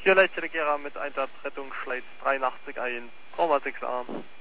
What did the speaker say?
Hier Leitstelle Gera mit Einsatzrettung Schleiz 83 ein. Trauma 6 Arm.